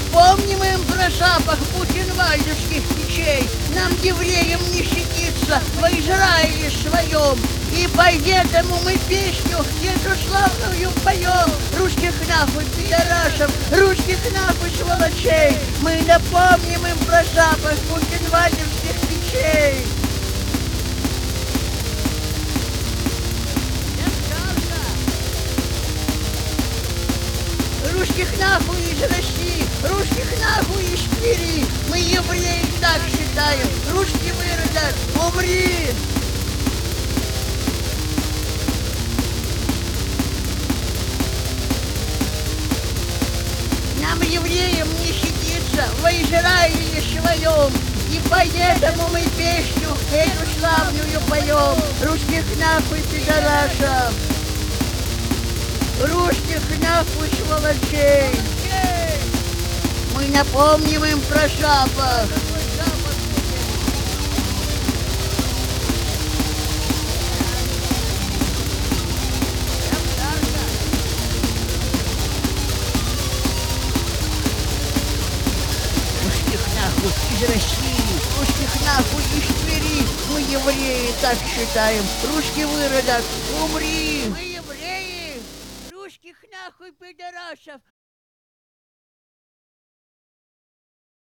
напомним им про запах бухенвальдовских печей. Нам, евреям, не сидится в Израиле своем. И поэтому мы песню эту славную поем. Русских нахуй пидорасов, русских нахуй сволочей. Мы напомним им про запах бухенвальдовских печей. Русских нахуй из России, русских нахуй из Твери. Мы, евреи, так считаем. Русский выродок, умри! Нам, евреям, не сидится в Израиле своем. И поэтому мы песню эту славную поем. Русских нахуй пидорасов, русских нахуй сволочей. Мы напомним им про запах. Русских нахуй из России, русских нахуй из Твери. Мы, евреи, так считаем. Русский выродок, умри! Мы, евреи, русских нахуй пидорасов.